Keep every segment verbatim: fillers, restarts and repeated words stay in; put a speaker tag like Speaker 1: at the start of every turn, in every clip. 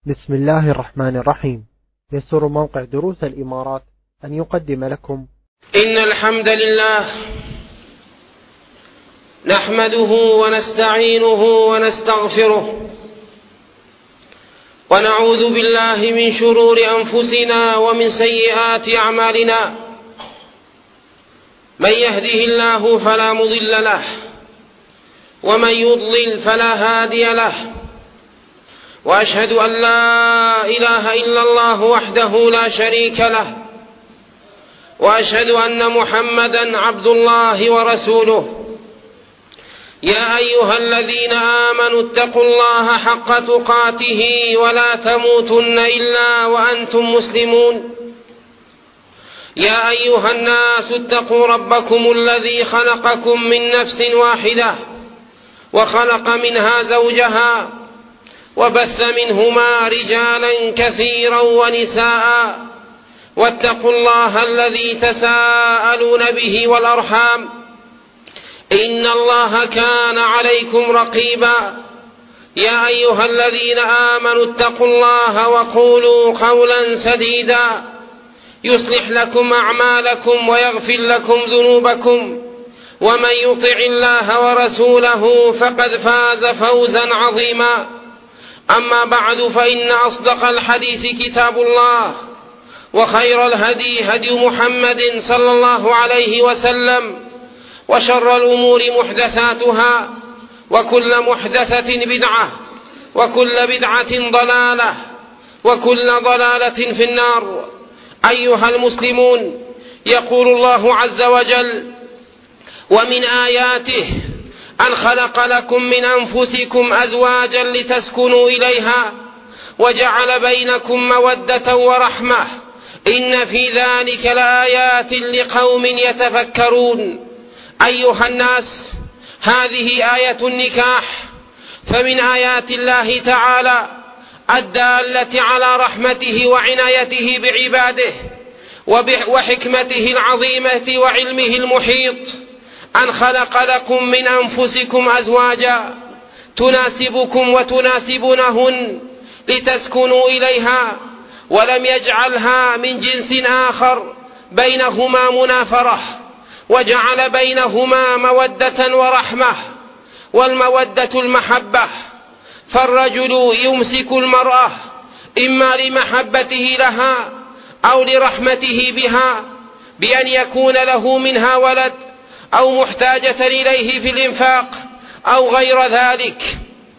Speaker 1: بسم الله الرحمن الرحيم. يسر موقع دروس الإمارات أن يقدم لكم
Speaker 2: إن الحمد لله نحمده ونستعينه ونستغفره ونعوذ بالله من شرور أنفسنا ومن سيئات أعمالنا. من يهده الله فلا مضل له ومن يضلل فلا هادي له، وأشهد أن لا إله إلا الله وحده لا شريك له، وأشهد أن محمدا عبد الله ورسوله. يا أيها الذين آمنوا اتقوا الله حق تقاته ولا تموتن إلا وأنتم مسلمون. يا أيها الناس اتقوا ربكم الذي خلقكم من نفس واحدة وخلق منها زوجها وبث منهما رجالا كثيرا ونساء، واتقوا الله الذي تساءلون به والأرحام إن الله كان عليكم رقيبا. يا أيها الذين آمنوا اتقوا الله وقولوا قولا سديدا يصلح لكم أعمالكم ويغفر لكم ذنوبكم، ومن يطع الله ورسوله فقد فاز فوزا عظيما. أما بعد، فإن أصدق الحديث كتاب الله، وخير الهدي هدي محمد صلى الله عليه وسلم، وشر الأمور محدثاتها، وكل محدثة بدعة، وكل بدعة ضلالة، وكل ضلالة في النار. أيها المسلمون، يقول الله عز وجل: ومن آياته أن خلق لكم من أنفسكم أزواجا لتسكنوا إليها وجعل بينكم مودة ورحمة إن في ذلك لآيات لقوم يتفكرون. أيها الناس، هذه آية النكاح، فمن آيات الله تعالى الدالة على رحمته وعنايته بعباده وحكمته العظيمة وعلمه المحيط أن خلق لكم من أنفسكم أزواجا تناسبكم وتناسبونهن لتسكنوا إليها، ولم يجعلها من جنس آخر بينهما منافرة، وجعل بينهما مودة ورحمة. والمودة المحبة، فالرجل يمسك المرأة إما لمحبته لها أو لرحمته بها بأن يكون له منها ولد، أو محتاجة إليه في الإنفاق أو غير ذلك.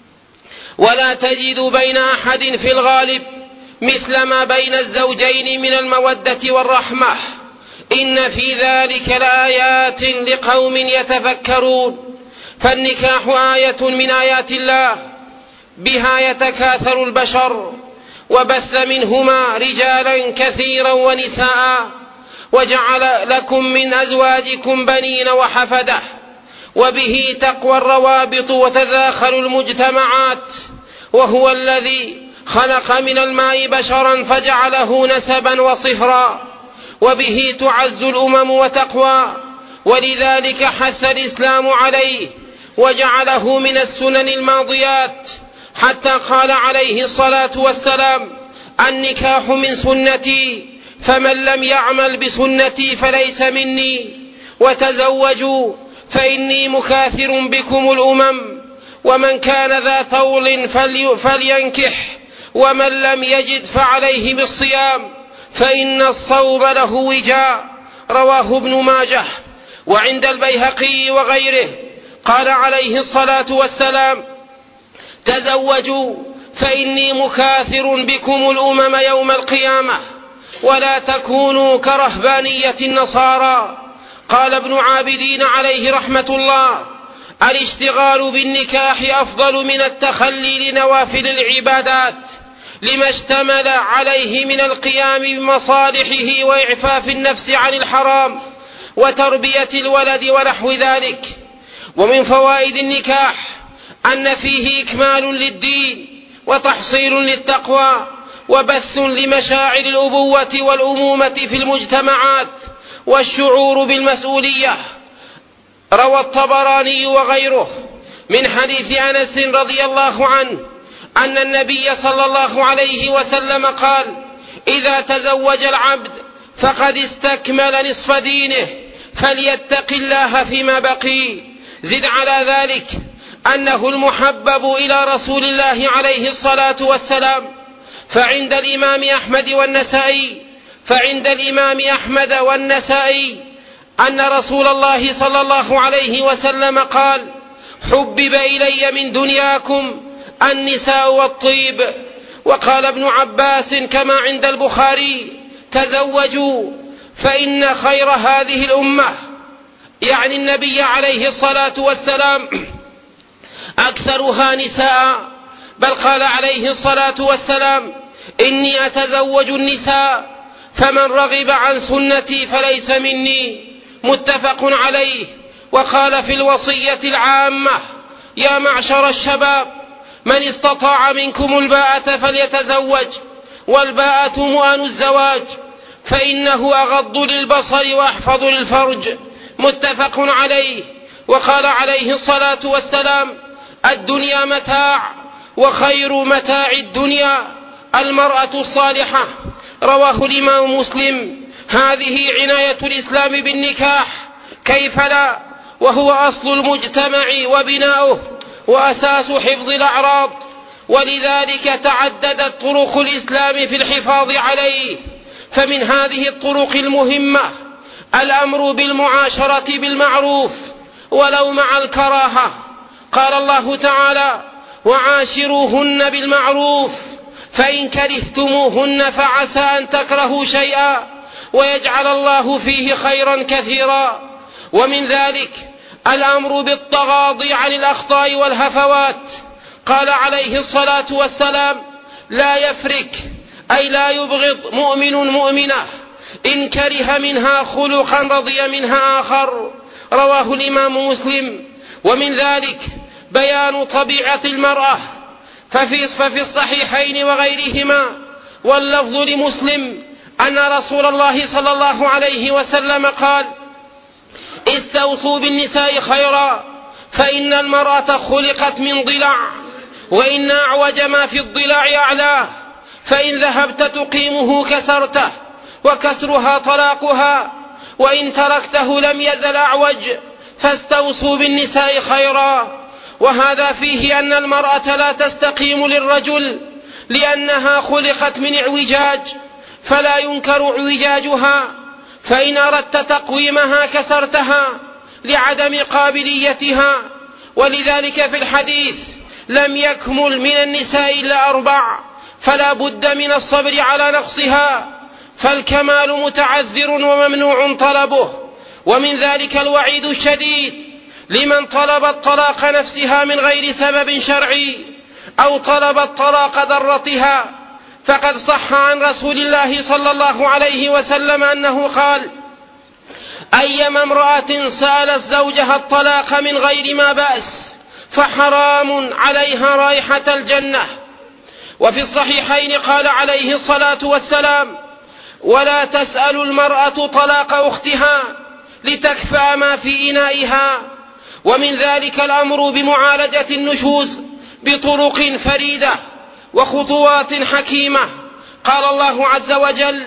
Speaker 2: ولا تجد بين أحد في الغالب مثل ما بين الزوجين من المودة والرحمة. إن في ذلك لآيات لقوم يتفكرون. فالنكاح آية من آيات الله، بها يتكاثر البشر، وبث منهما رجالا كثيرا ونساء، وجعل لكم من أزواجكم بنين وحفدة، وبه تقوى الروابط وتداخل المجتمعات. وهو الذي خلق من الماء بشرا فجعله نسبا وصهرا، وبه تعز الأمم وتقوى، ولذلك حث الإسلام عليه وجعله من السنن الماضيات، حتى قال عليه الصلاة والسلام: النكاح من سنتي، فمن لم يعمل بسنتي فليس مني، وتزوجوا فإني مكاثر بكم الأمم، ومن كان ذا طول فلينكح، ومن لم يجد فعليه بالصيام، فإن الصوم له وجاء. رواه ابن ماجه وعند البيهقي وغيره. قال عليه الصلاة والسلام: تزوجوا فإني مكاثر بكم الأمم يوم القيامة، ولا تكونوا كرهبانية النصارى. قال ابن عابدين عليه رحمة الله: الاشتغال بالنكاح أفضل من التخلي لنوافل العبادات، لما اشتمل عليه من القيام بمصالحه وإعفاف النفس عن الحرام وتربية الولد ونحو ذلك. ومن فوائد النكاح أن فيه إكمال للدين وتحصيل للتقوى وبث لمشاعر الأبوة والأمومة في المجتمعات والشعور بالمسؤولية. روى الطبراني وغيره من حديث أنس رضي الله عنه أن النبي صلى الله عليه وسلم قال: إذا تزوج العبد فقد استكمل نصف دينه فليتق الله فيما بقي. زد على ذلك أنه المحبب إلى رسول الله عليه الصلاة والسلام. فعند الإمام أحمد والنسائي فعند الإمام أحمد والنسائي أن رسول الله صلى الله عليه وسلم قال: حبب إلي من دنياكم النساء والطيب. وقال ابن عباس كما عند البخاري: تزوجوا فإن خير هذه الأمة، يعني النبي عليه الصلاة والسلام، أكثرها نساء. بل قال عليه الصلاة والسلام: إني أتزوج النساء فمن رغب عن سنتي فليس مني. متفق عليه. وقال في الوصية العامة: يا معشر الشباب من استطاع منكم الباءة فليتزوج، والباءة مؤن الزواج فإنه أغض للبصر وأحفظ للفرج. متفق عليه. وقال عليه الصلاة والسلام: الدنيا متاع وخير متاع الدنيا المرأة الصالحة. رواه الإمام مسلم. هذه عناية الإسلام بالنكاح، كيف لا، وهو أصل المجتمع وبناؤه وأساس حفظ الأعراض، ولذلك تعددت طرق الإسلام في الحفاظ عليه. فمن هذه الطرق المهمة الأمر بالمعاشرة بالمعروف ولو مع الكراهة. قال الله تعالى: وعاشروهن بالمعروف فإن كرهتموهن فعسى أن تكرهوا شيئا ويجعل الله فيه خيرا كثيرا. ومن ذلك الأمر بالتغاضي عن الأخطاء والهفوات. قال عليه الصلاة والسلام: لا يفرك، أي لا يبغض مؤمن مؤمنة إن كره منها خلقا رضي منها آخر. رواه الإمام مسلم. ومن ذلك بيان طبيعة المرأة، ففي, ففي الصحيحين وغيرهما واللفظ لمسلم أن رسول الله صلى الله عليه وسلم قال: استوصوا بالنساء خيرا فإن المرأة خلقت من ضلع، وإن أعوج ما في الضلع أعلاه، فإن ذهبت تقيمه كسرته، وكسرها طلاقها، وإن تركته لم يزل أعوج، فاستوصوا بالنساء خيرا. وهذا فيه أن المرأة لا تستقيم للرجل لأنها خلقت من اعوجاج، فلا ينكر اعوجاجها، فإن أردت تقويمها كسرتها لعدم قابليتها. ولذلك في الحديث: لم يكمل من النساء إلا أربع، فلا بد من الصبر على نقصها، فالكمال متعذر وممنوع طلبه. ومن ذلك الوعيد الشديد لمن طلب الطلاق نفسها من غير سبب شرعي أو طلب الطلاق ضرتها. فقد صح عن رسول الله صلى الله عليه وسلم أنه قال: أيما امرأة سألت زوجها الطلاق من غير ما بأس فحرام عليها رائحة الجنة. وفي الصحيحين قال عليه الصلاة والسلام: ولا تسأل المرأة طلاق أختها لتكفى ما في إنائها. ومن ذلك الأمر بمعالجة النشوز بطرق فريدة وخطوات حكيمة. قال الله عز وجل: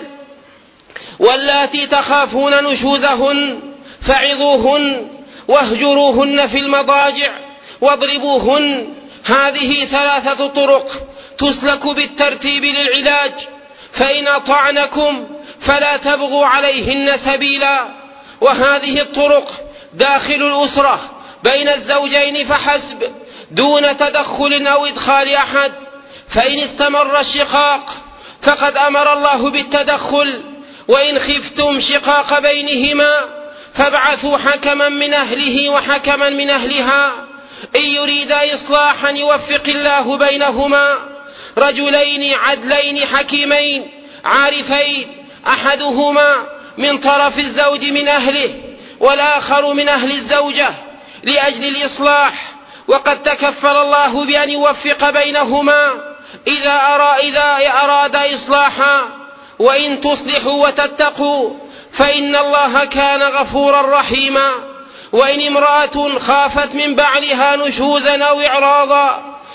Speaker 2: واللاتي تخافون نشوزهن فعظوهن واهجروهن في المضاجع واضربوهن. هذه ثلاثة طرق تسلك بالترتيب للعلاج، فإن أطعنكم فلا تبغوا عليهن سبيلا. وهذه الطرق داخل الأسرة بين الزوجين فحسب، دون تدخل أو إدخال أحد. فإن استمر الشقاق فقد أمر الله بالتدخل: وإن خفتم شقاق بينهما فابعثوا حكما من أهله وحكما من أهلها إن يريد إصلاحا يوفق الله بينهما. رجلين عدلين حكيمين عارفين، أحدهما من طرف الزوج من أهله والآخر من أهل الزوجة لأجل الإصلاح، وقد تكفل الله بأن يوفق بينهما إذا, أرى إذا أراد إصلاحا. وإن تصلحوا وتتقوا فإن الله كان غفورا رحيما. وإن امرأة خافت من بعلها نشوزا أو إعراضا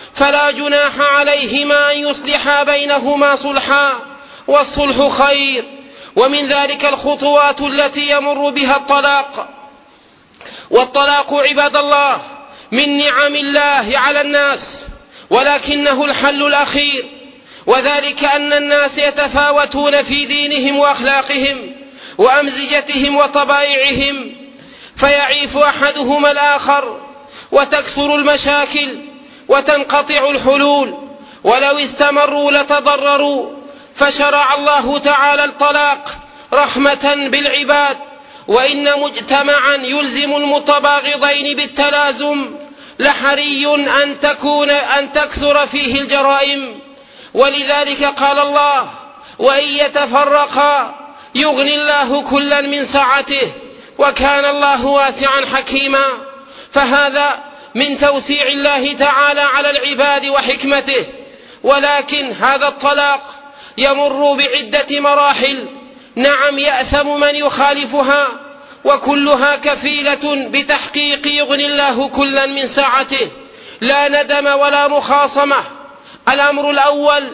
Speaker 2: فلا جناح عليهما أن يصلحا بينهما صلحا، والصلح خير. ومن ذلك الخطوات التي يمر بها الطلاق. والطلاق عباد الله من نعم الله على الناس، ولكنه الحل الأخير، وذلك أن الناس يتفاوتون في دينهم وأخلاقهم وأمزجتهم وطبائعهم، فيعيف أحدهما الآخر وتكثر المشاكل وتنقطع الحلول، ولو استمروا لتضرروا. فشرع الله تعالى الطلاق رحمة بالعباد، وإن مجتمعا يلزم المتباغضين بالتلازم لحري أن تكون أن تكثر فيه الجرائم. ولذلك قال الله: وإن يتفرقا يغني الله كلا من سعته، وكان الله واسعا حكيما. فهذا من توسيع الله تعالى على العباد وحكمته. ولكن هذا الطلاق يمر بعدة مراحل. نعم، يأثم من يخالفها، وكلها كفيلة بتحقيق يغني الله كلا من سعته، لا ندم ولا مخاصمة. الأمر الأول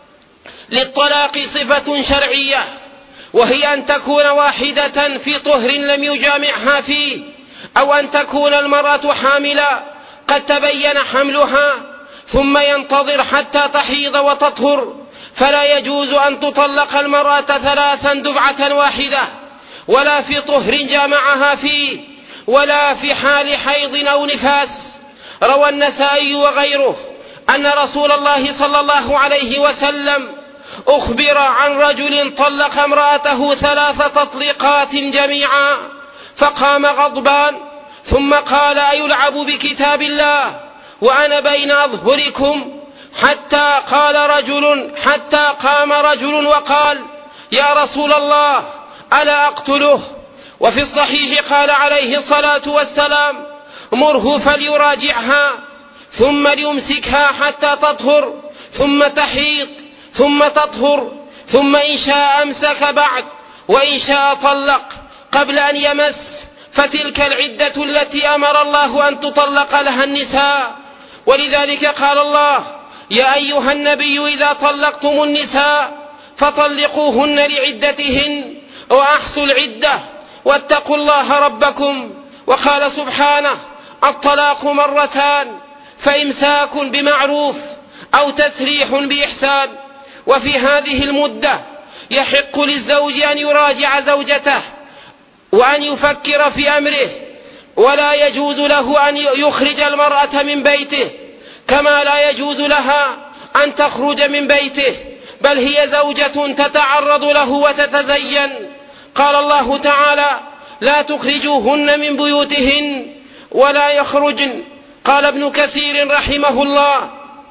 Speaker 2: للطلاق صفة شرعية، وهي أن تكون واحدة في طهر لم يجامعها فيه، أو أن تكون المرأة حاملة قد تبين حملها ثم ينتظر حتى تحيض وتطهر، فلا يجوز أن تطلق المرأة ثلاثا دفعة واحدة، ولا في طهر جامعها فيه، ولا في حال حيض أو نفاس. روى النسائي وغيره أن رسول الله صلى الله عليه وسلم أخبر عن رجل طلق امرأته ثلاث تطليقات جميعا، فقام غضبان ثم قال: أيلعب بكتاب الله وأنا بين أظهركم؟ حتى قال رجل حتى قام رجل وقال: يا رسول الله ألا أقتله؟ وفي الصحيح قال عليه الصلاة والسلام: مره فليراجعها ثم ليمسكها حتى تطهر ثم تحيض ثم تطهر، ثم إن شاء أمسك بعد وإن شاء طلق قبل أن يمس، فتلك العدة التي أمر الله أن تطلق لها النساء. ولذلك قال الله: يا أيها النبي إذا طلقتم النساء فطلقوهن لعدتهن وأحصوا العدة واتقوا الله ربكم. وقال سبحانه: الطلاق مرتان، فإمساك بمعروف أو تسريح بإحسان. وفي هذه المدة يحق للزوج أن يراجع زوجته وأن يفكر في أمره، ولا يجوز له أن يخرج المرأة من بيته، كما لا يجوز لها أن تخرج من بيته، بل هي زوجة تتعرض له وتتزين. قال الله تعالى: لا تخرجوهن من بيوتهن ولا يخرجن. قال ابن كثير رحمه الله: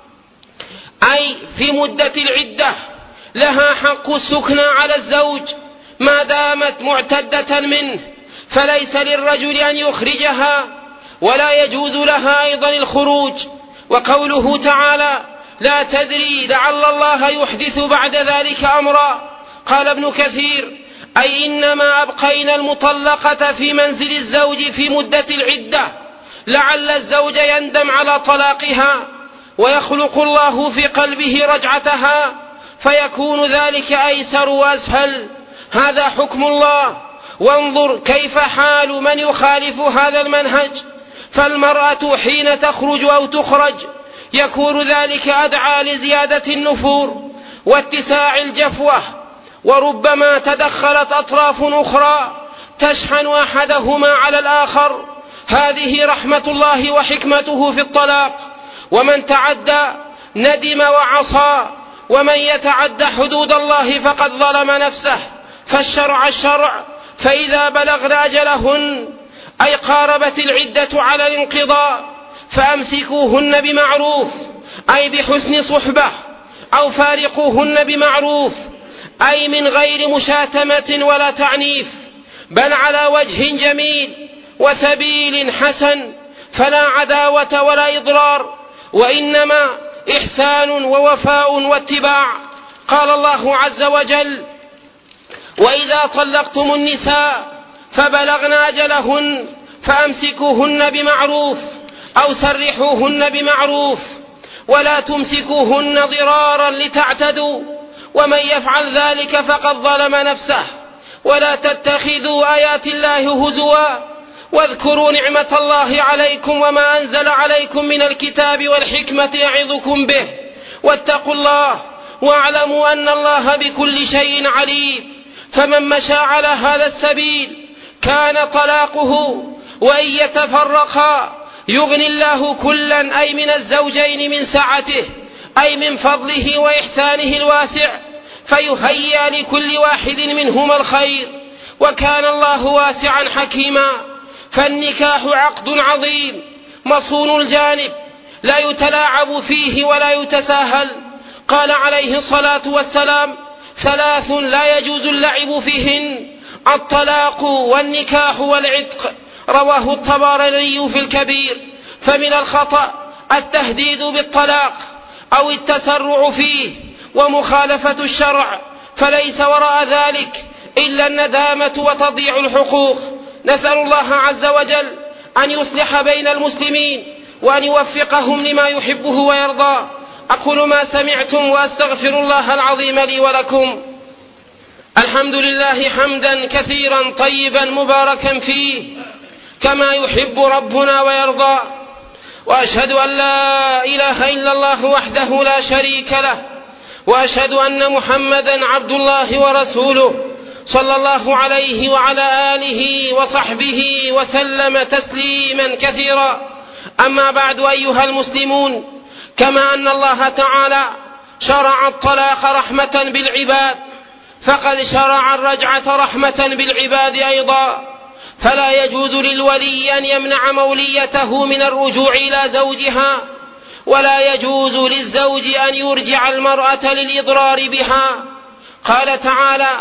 Speaker 2: أي في مدة العدة لها حق السكنى على الزوج ما دامت معتدة منه، فليس للرجل أن يخرجها، ولا يجوز لها أيضا الخروج. وقوله تعالى: لا تدري لعل الله يحدث بعد ذلك أمرا. قال ابن كثير: أي إنما أبقينا المطلقة في منزل الزوج في مدة العدة لعل الزوج يندم على طلاقها ويخلق الله في قلبه رجعتها، فيكون ذلك أيسر وأسهل. هذا حكم الله. وانظر كيف حال من يخالف هذا المنهج. فالمرأة حين تخرج أو تخرج يكون ذلك أدعى لزيادة النفور واتساع الجفوة، وربما تدخلت أطراف أخرى تشحن أحدهما على الآخر. هذه رحمة الله وحكمته في الطلاق. ومن تعدى ندم وعصى، ومن يتعد حدود الله فقد ظلم نفسه. فالشرع الشرع، فإذا بلغن أجلهن أي قاربت العدة على الانقضاء فأمسكوهن بمعروف، أي بحسن صحبة، أو فارقوهن بمعروف، أي من غير مشاتمة ولا تعنيف، بل على وجه جميل وسبيل حسن، فلا عداوة ولا إضرار، وإنما إحسان ووفاء واتباع. قال الله عز وجل: وإذا طلقتم النساء فبلغن أجلهن فأمسكوهن بمعروف أو سرحوهن بمعروف. ولا تمسكوهن ضرارا لتعتدوا ومن يفعل ذلك فقد ظلم نفسه ولا تتخذوا آيات الله هزوا واذكروا نعمة الله عليكم وما أنزل عليكم من الكتاب والحكمة يعظكم به واتقوا الله واعلموا أن الله بكل شيء عليم. فمن مشى على هذا السبيل كان طلاقه، وإن يتفرقا يغني الله كلا أي من الزوجين من سعته أي من فضله وإحسانه الواسع فيهيأ لكل واحد منهما الخير، وكان الله واسعا حكيما. فالنكاح عقد عظيم مصون الجانب لا يتلاعب فيه ولا يتساهل. قال عليه الصلاة والسلام: ثلاث لا يجوز اللعب فيهن: الطلاق والنكاح والعتق. رواه الطبراني في الكبير. فمن الخطأ التهديد بالطلاق أو التسرع فيه ومخالفة الشرع، فليس وراء ذلك إلا الندامة وتضييع الحقوق. نسأل الله عز وجل أن يصلح بين المسلمين وأن يوفقهم لما يحبه ويرضى. أقول ما سمعتم وأستغفر الله العظيم لي ولكم. الحمد لله حمدا كثيرا طيبا مباركا فيه كما يحب ربنا ويرضى، وأشهد أن لا إله إلا الله وحده لا شريك له، وأشهد أن محمدا عبد الله ورسوله صلى الله عليه وعلى آله وصحبه وسلم تسليما كثيرا. أما بعد أيها المسلمون، كما أن الله تعالى شرع الطلاق رحمة بالعباد فقد شرع الرجعة رحمة بالعباد أيضا، فلا يجوز للولي أن يمنع موليته من الرجوع إلى زوجها، ولا يجوز للزوج أن يرجع المرأة للإضرار بها. قال تعالى: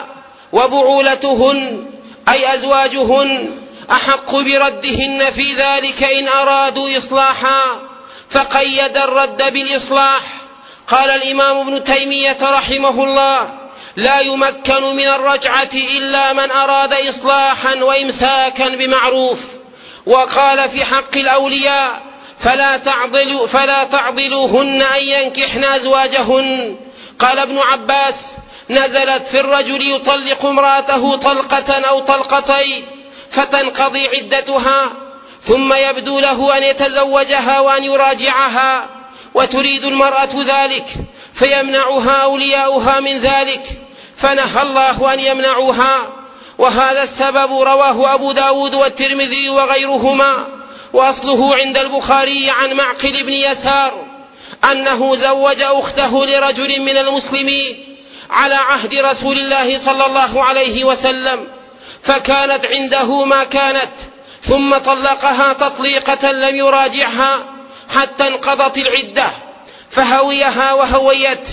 Speaker 2: وبعولتهن أي أزواجهن أحق بردهن في ذلك إن أرادوا إصلاحا، فقيد الرد بالإصلاح. قال الإمام ابن تيمية رحمه الله: لا يمكن من الرجعة إلا من أراد إصلاحا وإمساكا بمعروف. وقال في حق الأولياء: فلا تعضلوا فلا تعضلوهن أن ينكحن أزواجهن. قال ابن عباس: نزلت في الرجل يطلق امرأته طلقة أو طلقتين فتنقضي عدتها ثم يبدو له أن يتزوجها وأن يراجعها، وتريد المرأة ذلك فيمنعها أولياؤها من ذلك، فنهى الله أن يمنعوها. وهذا السبب رواه أبو داود والترمذي وغيرهما، وأصله عند البخاري عن معقل بن يسار أنه زوج أخته لرجل من المسلمين على عهد رسول الله صلى الله عليه وسلم، فكانت عنده ما كانت، ثم طلقها تطليقة لم يراجعها حتى انقضت العدة، فهويها وهويت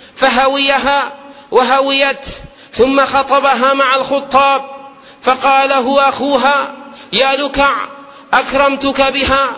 Speaker 2: فهويها وهويت ثم خطبها مع الخطاب، فقال هو أخوها: يا لكع، أكرمتك بها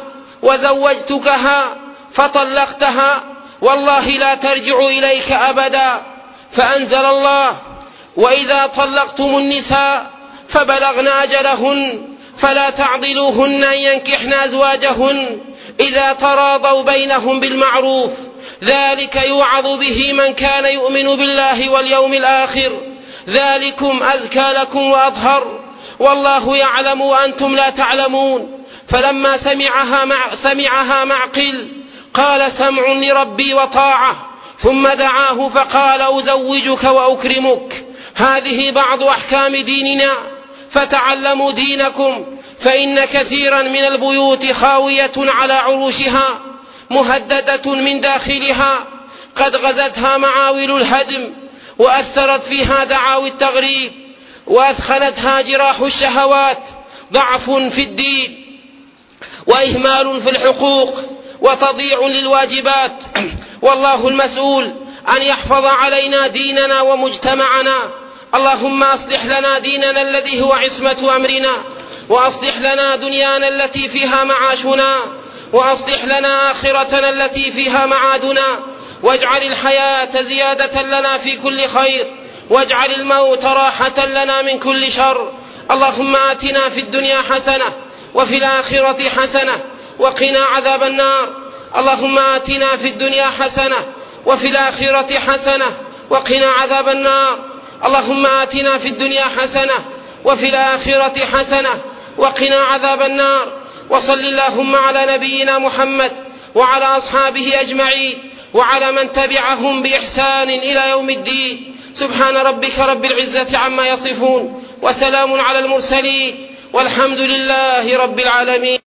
Speaker 2: وزوجتكها فطلقتها، والله لا ترجع إليك أبدا. فأنزل الله: وإذا طلقتم النساء فبلغن أجلهن فلا تعضلوهن أن ينكحن أزواجهن إذا تراضوا بينهم بالمعروف، ذلك يوعظ به من كان يؤمن بالله واليوم الآخر، ذلكم أزكى لكم وأطهر، والله يعلم وأنتم لا تعلمون. فلما سمعها, مع سمعها معقل قال: سمع لربي وطاعة، ثم دعاه فقال: أزوجك وأكرمك. هذه بعض أحكام ديننا، فتعلموا دينكم، فإن كثيرا من البيوت خاوية على عروشها مهددة من داخلها، قد غزتها معاول الهدم، وأثرت فيها دعاوى التغريب، وأثخنتها جراح الشهوات، ضعف في الدين وإهمال في الحقوق وتضييع للواجبات. والله المسؤول أن يحفظ علينا ديننا ومجتمعنا. اللهم أصلح لنا ديننا الذي هو عصمة أمرنا، وأصلح لنا دنيانا التي فيها معاشنا، وأصلح لنا آخرتنا التي فيها معادنا، واجعل الحياة زيادة لنا في كل خير، واجعل الموت راحة لنا من كل شر. اللهم آتنا في الدنيا حسنة وفي الآخرة حسنة وقنا عذاب النار. اللهم آتنا في الدنيا حسنة وفي الآخرة حسنة وقنا عذاب النار. اللهم آتنا في الدنيا حسنة وفي الآخرة حسنة وقنا عذاب النار. وصل اللهم على نبينا محمد وعلى أصحابه أجمعين وعلى من تبعهم بإحسان إلى يوم الدين. سبحان ربك رب العزة عما يصفون وسلام على المرسلين والحمد لله رب العالمين.